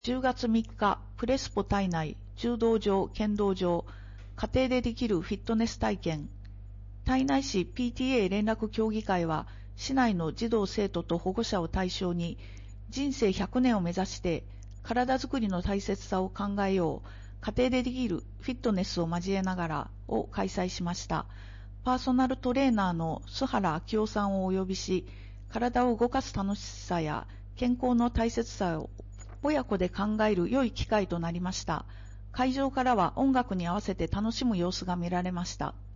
10月3日、プレスポ体内、柔道場、剣道場、家庭でできるフィットネス体験。胎内市 PTA 連絡協議会は、市内の児童生徒と保護者を対象に、人生100年を目指して、体づくりの大切さを考えよう、家庭でできるフィットネスを交えながらを開催しました。パーソナルトレーナーの須原明夫さんをお呼びし、体を動かす楽しさや健康の大切さを親子で考える良い機会となりました。会場からは音楽に合わせて楽しむ様子が見られました。